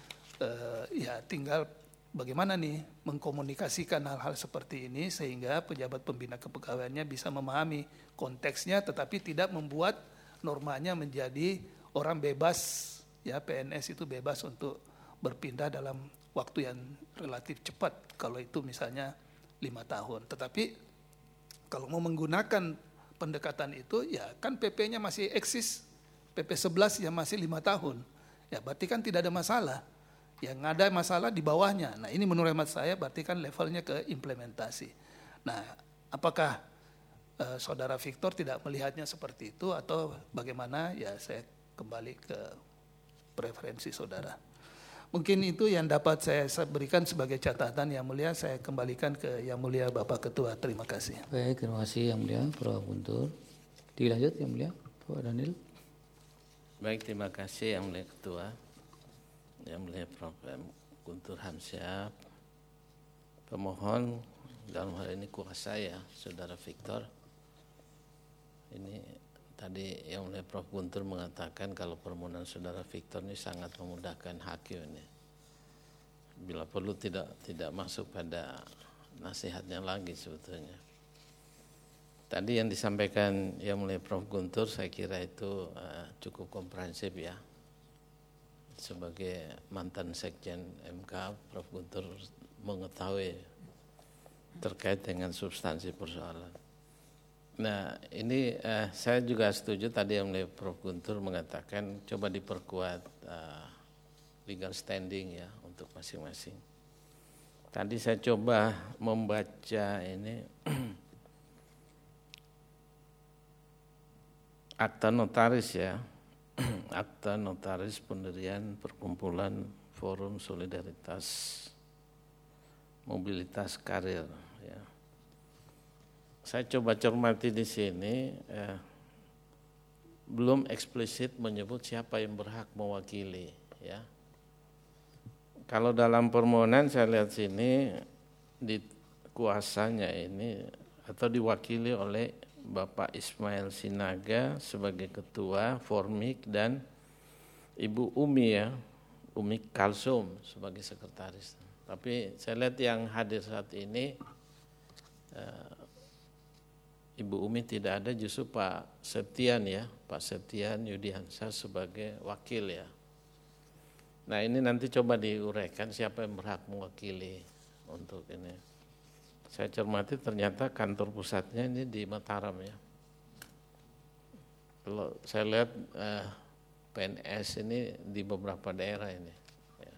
ya tinggal bagaimana nih mengkomunikasikan hal-hal seperti ini sehingga pejabat pembina kepegawaiannya bisa memahami konteksnya tetapi tidak membuat normanya menjadi orang bebas ya PNS itu bebas untuk berpindah dalam waktu yang relatif cepat kalau itu misalnya 5 tahun. Tetapi kalau mau menggunakan pendekatan itu ya kan PP-nya masih eksis, PP 11 yang masih 5 tahun. Ya berarti kan tidak ada masalah. Yang ada masalah di bawahnya. Nah ini menurut hemat saya berarti kan levelnya ke implementasi. Nah apakah saudara Victor tidak melihatnya seperti itu atau bagaimana? Ya saya kembali ke preferensi saudara. Mungkin itu yang dapat saya berikan sebagai catatan. Yang mulia saya kembalikan ke yang mulia Bapak Ketua. Terima kasih. Baik, terima kasih yang mulia Prof. Guntur. Dilanjut yang mulia Pak Daniel. Baik, terima kasih yang mulia Ketua. Yang mulia Prof. Guntur Hamsyah, pemohon dalam hal ini kuasa ya, Saudara Victor. Ini tadi yang mulia Prof. Guntur mengatakan kalau permohonan Saudara Victor ini sangat memudahkan hakim ini. Bila perlu tidak masuk pada nasihatnya lagi sebetulnya. Tadi yang disampaikan yang mulia Prof. Guntur saya kira itu cukup komprehensif ya. Sebagai mantan Sekjen MK, Prof. Guntur mengetahui terkait dengan substansi persoalan. Nah ini saya juga setuju tadi yang Prof. Guntur mengatakan coba diperkuat legal standing ya untuk masing-masing. Tadi saya coba membaca ini akta notaris ya. Akta notaris pendirian perkumpulan Forum Solidaritas Mobilitas Karir ya. Saya coba cermati di sini belum eksplisit menyebut siapa yang berhak mewakili ya. Kalau dalam permohonan saya lihat sini di kuasanya ini atau diwakili oleh Bapak Ismail Sinaga sebagai ketua Formik dan Ibu Umi ya, Umi Kalsum sebagai sekretaris. Tapi saya lihat yang hadir saat ini Ibu Umi tidak ada, justru Pak Septian ya, Pak Septian Yudihansa sebagai wakil ya. Nah ini nanti coba diuraikan siapa yang berhak mewakili untuk ini. Saya cermati ternyata kantor pusatnya ini di Mataram ya. Kalau saya lihat PNS ini di beberapa daerah ini. Ya.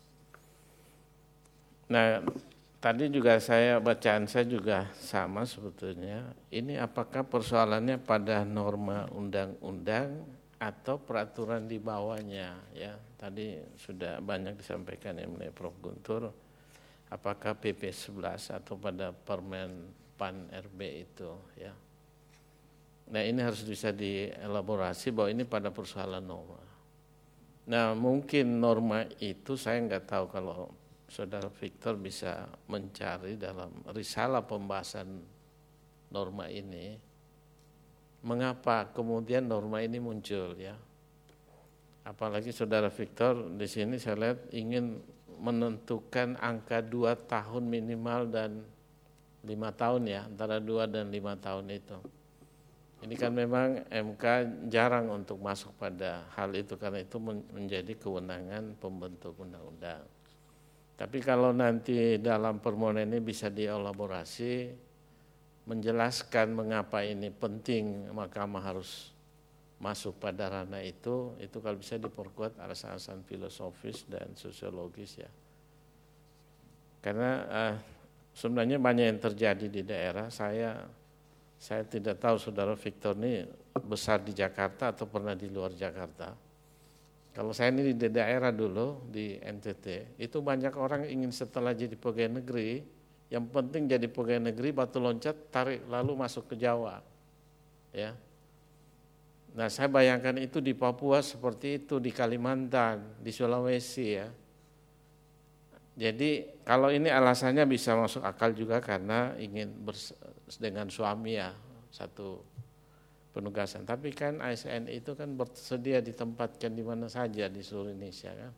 Nah tadi juga bacaan saya juga sama sebetulnya. Ini apakah persoalannya pada norma undang-undang atau peraturan di bawahnya ya. Tadi sudah banyak disampaikan oleh Prof. Guntur, apakah PP 11 atau pada Permen PAN RB itu ya. Nah ini harus bisa dielaborasi bahwa ini pada persoalan norma. Nah mungkin norma itu saya nggak tahu kalau Saudara Victor bisa mencari dalam risalah pembahasan norma ini. Mengapa kemudian norma ini muncul ya? Apalagi Saudara Victor di sini saya lihat ingin menentukan angka 2 tahun minimal dan 5 tahun ya, antara 2 dan 5 tahun itu. Ini kan memang MK jarang untuk masuk pada hal itu karena itu menjadi kewenangan pembentuk undang-undang. Tapi kalau nanti dalam permohonan ini bisa dielaborasi, menjelaskan mengapa ini penting Mahkamah harus masuk pada ranah itu kalau bisa diperkuat alasan-alasan filosofis dan sosiologis ya. Karena sebenarnya banyak yang terjadi di daerah. Saya tidak tahu Saudara Victor ini besar di Jakarta atau pernah di luar Jakarta. Kalau saya ini di daerah dulu di NTT, itu banyak orang ingin setelah jadi pegawai negeri, yang penting jadi pegawai negeri batu loncat tarik lalu masuk ke Jawa. Ya. Nah, saya bayangkan itu di Papua seperti itu, di Kalimantan, di Sulawesi ya. Jadi kalau ini alasannya bisa masuk akal juga karena ingin dengan suami ya, satu penugasan. Tapi kan ASN itu kan bersedia ditempatkan di mana saja di seluruh Indonesia kan.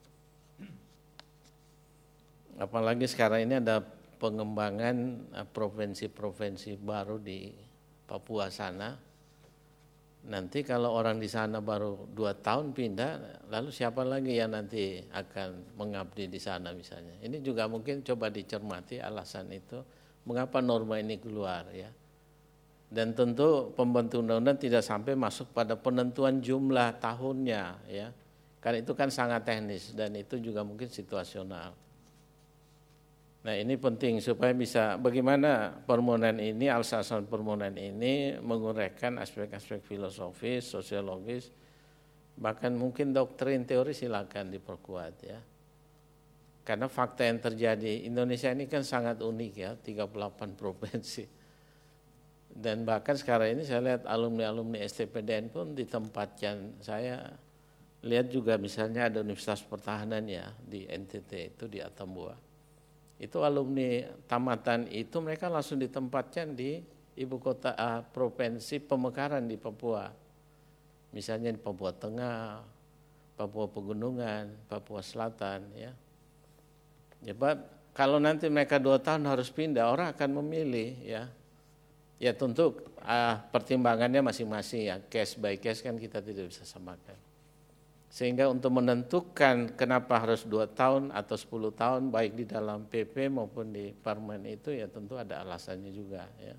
Apalagi sekarang ini ada pengembangan provinsi-provinsi baru di Papua sana. Nanti kalau orang di sana baru 2 tahun pindah, lalu siapa lagi yang nanti akan mengabdi di sana misalnya. Ini juga mungkin coba dicermati alasan itu, mengapa norma ini keluar ya. Dan tentu pembentuk undang-undang tidak sampai masuk pada penentuan jumlah tahunnya ya. Karena itu kan sangat teknis dan itu juga mungkin situasional. Nah ini penting supaya bisa bagaimana permohonan ini, alasan permohonan ini menguraikan aspek-aspek filosofis, sosiologis, bahkan mungkin doktrin teori silakan diperkuat ya. Karena fakta yang terjadi, Indonesia ini kan sangat unik ya, 38 provinsi. Dan bahkan sekarang ini saya lihat alumni-alumni STPDN pun ditempatkan, saya lihat juga misalnya ada Universitas Pertahanan ya di NTT itu di Atambua. Itu alumni tamatan itu mereka langsung ditempatkan di ibu kota provinsi pemekaran di Papua. Misalnya di Papua Tengah, Papua Pegunungan, Papua Selatan ya. Sebab kalau nanti mereka 2 tahun harus pindah, orang akan memilih ya. Ya tentu pertimbangannya masing-masing ya, case by case kan kita tidak bisa samakan. Sehingga untuk menentukan kenapa harus 2 tahun atau 10 tahun baik di dalam PP maupun di Permen itu ya tentu ada alasannya juga ya.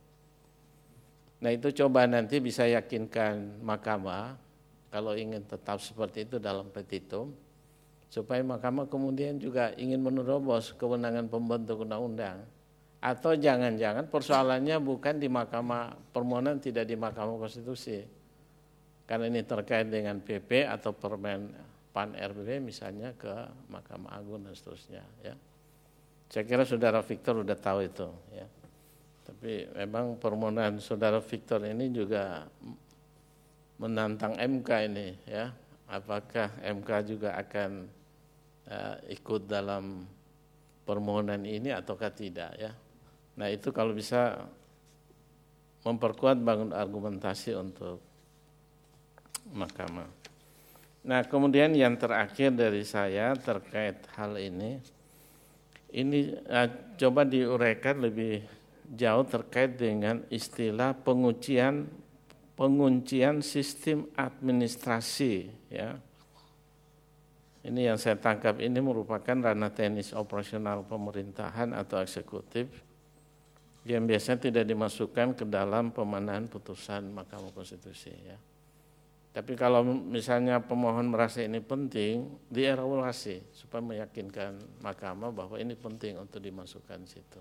Nah itu coba nanti bisa yakinkan Mahkamah kalau ingin tetap seperti itu dalam petitum supaya Mahkamah kemudian juga ingin menerobos kewenangan pembentuk undang-undang. Atau jangan-jangan persoalannya bukan di Mahkamah permohonan, tidak di Mahkamah Konstitusi. Karena ini terkait dengan PP atau Permen PAN RB misalnya ke Mahkamah Agung dan seterusnya ya. Saya kira Saudara Victor sudah tahu itu ya. Tapi memang permohonan Saudara Victor ini juga menantang MK ini ya. Apakah MK juga akan ikut dalam permohonan ini ataukah tidak ya. Nah itu kalau bisa memperkuat bangun argumentasi untuk Mahkamah. Nah kemudian yang terakhir dari saya terkait hal ini coba diuraikan lebih jauh terkait dengan istilah penguncian sistem administrasi ya. Ini yang saya tangkap ini merupakan ranah teknis operasional pemerintahan atau eksekutif yang biasanya tidak dimasukkan ke dalam pemanahan putusan Mahkamah Konstitusi ya. Tapi kalau misalnya pemohon merasa ini penting, dievaluasi supaya meyakinkan mahkamah bahwa ini penting untuk dimasukkan situ.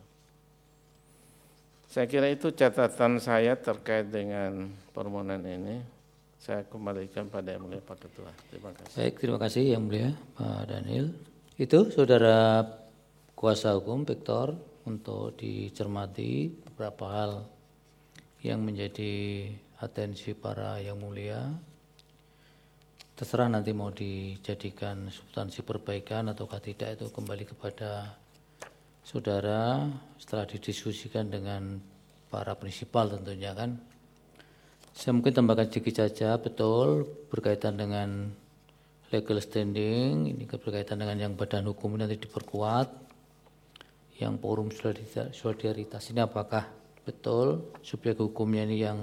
Saya kira itu catatan saya terkait dengan permohonan ini. Saya kembalikan pada Yang Mulia Pak Ketua. Terima kasih. Baik, terima kasih Yang Mulia Pak Daniel. Itu Saudara Kuasa Hukum Victor untuk dicermati beberapa hal yang menjadi atensi para Yang Mulia. Terserah nanti mau dijadikan substansi perbaikan ataukah tidak, itu kembali kepada saudara setelah didiskusikan dengan para prinsipal tentunya kan. Saya mungkin tambahkan sedikit saja, betul berkaitan dengan legal standing, ini berkaitan dengan yang badan hukum nanti diperkuat, yang forum solidaritas ini apakah betul subjek hukumnya ini yang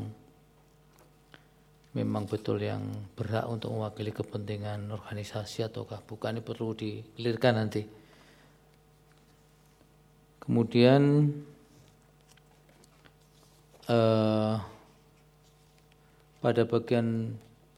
memang betul yang berhak untuk mewakili kepentingan organisasi ataukah bukan, ini perlu dikelirkan nanti. Kemudian pada bagian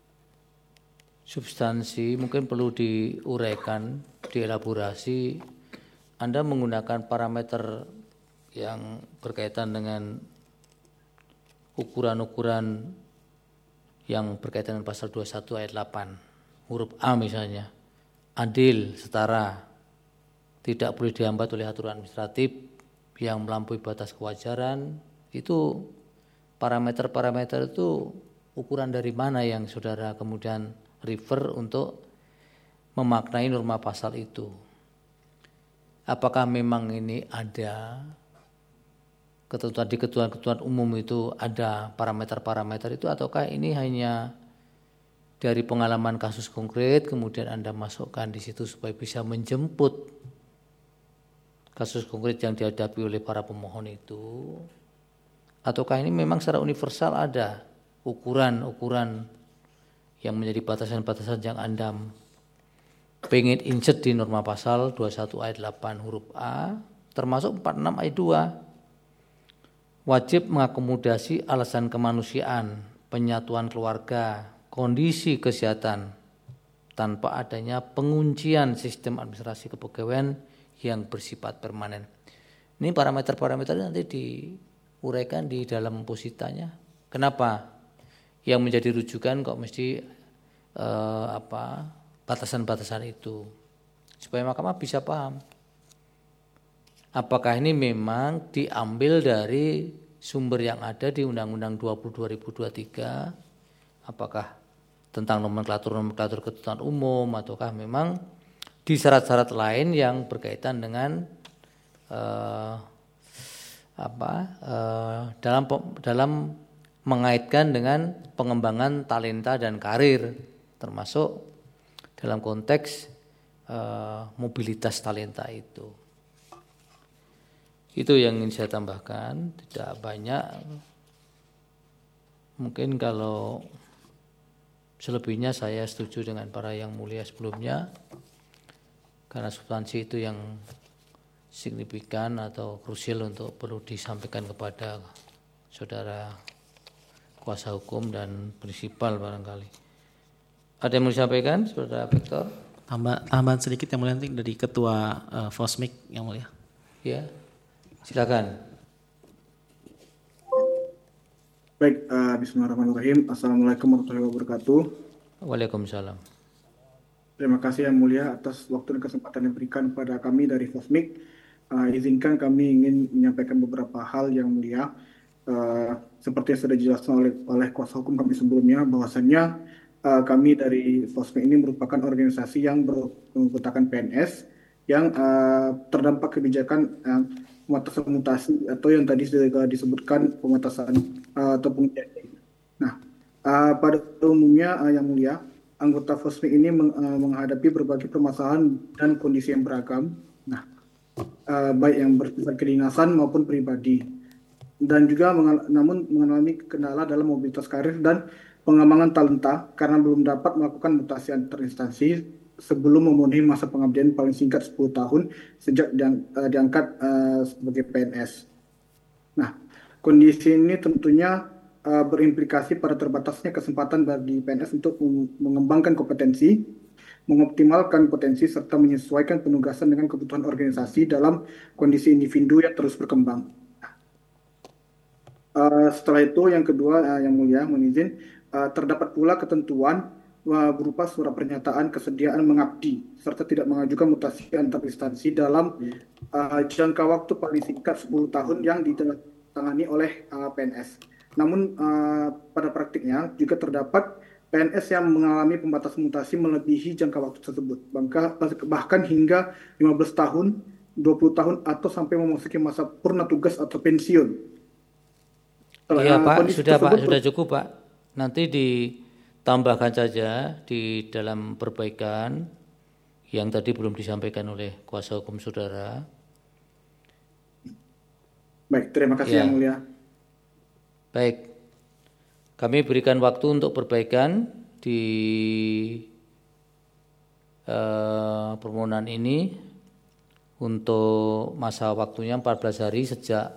substansi mungkin perlu diuraikan, dielaborasi. Anda menggunakan parameter yang berkaitan dengan ukuran-ukuran yang berkaitan dengan pasal 21 ayat 8 huruf A misalnya, adil, setara, tidak boleh dihambat oleh aturan administratif yang melampaui batas kewajaran. Itu parameter-parameter itu ukuran dari mana yang saudara kemudian refer untuk memaknai norma pasal itu? Apakah memang ini ada ketentuan di ketentuan umum itu ada parameter-parameter itu, ataukah ini hanya dari pengalaman kasus konkret kemudian Anda masukkan di situ supaya bisa menjemput kasus konkret yang dihadapi oleh para pemohon itu, ataukah ini memang secara universal ada ukuran-ukuran yang menjadi batasan-batasan yang Anda pengen insert di norma pasal 21 ayat 8 huruf A termasuk 46 ayat 2. Wajib mengakomodasi alasan kemanusiaan, penyatuan keluarga, kondisi kesehatan tanpa adanya penguncian sistem administrasi kepegawaian yang bersifat permanen. Ini parameter-parameter nanti diuraikan di dalam positanya. Kenapa? Yang menjadi rujukan kok mesti batasan-batasan itu supaya mahkamah bisa paham. Apakah ini memang diambil dari sumber yang ada di Undang-Undang 20 2023, apakah tentang nomenklatur ketentuan umum, ataukah memang di syarat-syarat lain yang berkaitan dengan dalam mengaitkan dengan pengembangan talenta dan karir, termasuk dalam konteks mobilitas talenta itu. Itu yang ingin saya tambahkan, tidak banyak. Mungkin kalau selebihnya saya setuju dengan para yang mulia sebelumnya, karena substansi itu yang signifikan atau krusial untuk perlu disampaikan kepada saudara kuasa hukum dan prinsipal barangkali. Ada yang mau disampaikan, saudara Victor? Tambahan sedikit yang mulia dari ketua FOSMIK yang mulia. Ya. Silakan. Baik, bismillahirrahmanirrahim. Assalamualaikum warahmatullahi wabarakatuh. Waalaikumsalam. Terima kasih yang mulia atas waktu dan kesempatan yang diberikan kepada kami dari FOSMIK. Izinkan kami ingin menyampaikan beberapa hal yang mulia. Seperti yang sudah dijelaskan oleh kuasa hukum kami sebelumnya, bahwasannya kami dari FOSMIK ini merupakan organisasi yang beranggotakan PNS yang terdampak kebijakan pematasan mutasi atau yang tadi sudah disebutkan pematasan atau pengujian. Nah, pada umumnya yang mulia, anggota FOSMIK ini menghadapi berbagai permasalahan dan kondisi yang beragam. Nah, baik yang bersifat kedinasan maupun pribadi, dan juga mengalami kendala dalam mobilitas karir dan pengembangan talenta karena belum dapat melakukan mutasi antar instansi sebelum memenuhi masa pengabdian paling singkat 10 tahun sejak diangkat sebagai PNS. Nah, kondisi ini tentunya berimplikasi pada terbatasnya kesempatan bagi PNS untuk mengembangkan kompetensi, mengoptimalkan potensi, serta menyesuaikan penugasan dengan kebutuhan organisasi dalam kondisi individu yang terus berkembang. Setelah itu, yang kedua, Yang Mulia, mohon izin, terdapat pula ketentuan berupa surat pernyataan kesediaan mengabdi, serta tidak mengajukan mutasi antar instansi dalam jangka waktu paling singkat 10 tahun yang ditangani oleh PNS. Namun pada praktiknya juga terdapat PNS yang mengalami pembatasan mutasi melebihi jangka waktu tersebut, bahkan hingga 15 tahun, 20 tahun, atau sampai memasuki masa purna tugas atau pensiun. Iya Pak, sudah cukup Pak. Nanti ditambahkan saja di dalam perbaikan yang tadi belum disampaikan oleh kuasa hukum saudara. Baik, terima kasih Yang Mulia. Baik, kami berikan waktu untuk perbaikan di permohonan ini untuk masa waktunya 14 hari sejak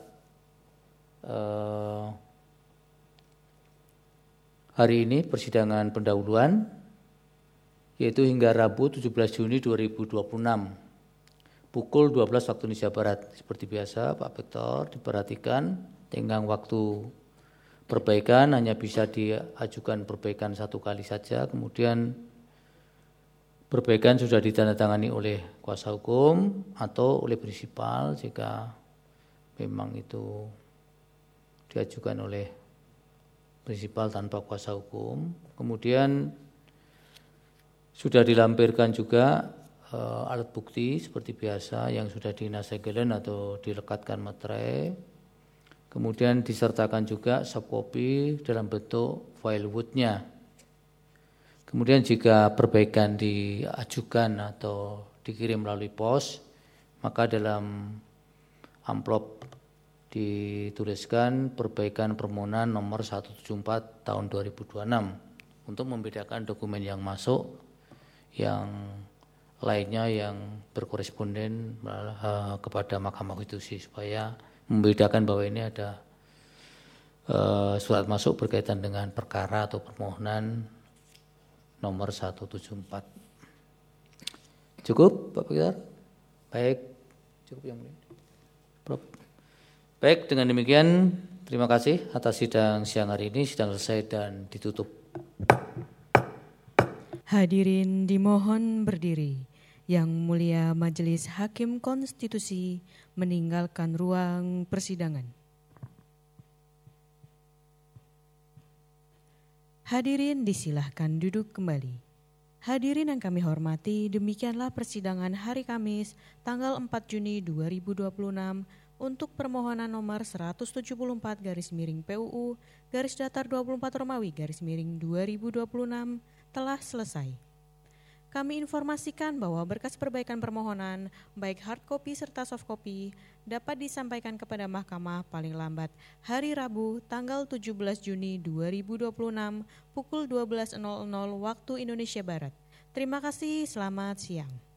hari ini persidangan pendahuluan, yaitu hingga Rabu 17 Juni 2026 pukul 12 waktu Indonesia Barat. Seperti biasa Pak Bektor, diperhatikan tenggang waktu perbaikan hanya bisa diajukan perbaikan 1 kali saja, kemudian perbaikan sudah ditandatangani oleh kuasa hukum atau oleh prinsipal jika memang itu diajukan oleh prinsipal tanpa kuasa hukum. Kemudian sudah dilampirkan juga alat bukti seperti biasa yang sudah dinasegelen atau dilekatkan materai. Kemudian disertakan juga softcopy dalam bentuk file Word-nya. Kemudian jika perbaikan diajukan atau dikirim melalui pos, maka dalam amplop dituliskan perbaikan permohonan nomor 174 tahun 2026 untuk membedakan dokumen yang masuk, yang lainnya yang berkoresponden kepada Mahkamah Konstitusi, supaya membedakan bahwa ini ada surat masuk berkaitan dengan perkara atau permohonan nomor 174. Cukup Pak Bektor? Baik, cukup Yang Mulia. Baik, dengan demikian terima kasih atas sidang siang hari ini. Sidang selesai dan ditutup. Hadirin dimohon berdiri. Yang Mulia Majelis Hakim Konstitusi meninggalkan ruang persidangan. Hadirin disilahkan duduk kembali. Hadirin yang kami hormati, demikianlah persidangan hari Kamis tanggal 4 Juni 2026 untuk permohonan nomor 174/PUU/24 telah selesai. Kami informasikan bahwa berkas perbaikan permohonan, baik hard copy serta soft copy, dapat disampaikan kepada Mahkamah paling lambat hari Rabu tanggal 17 Juni 2026 pukul 12.00 waktu Indonesia Barat. Terima kasih, selamat siang.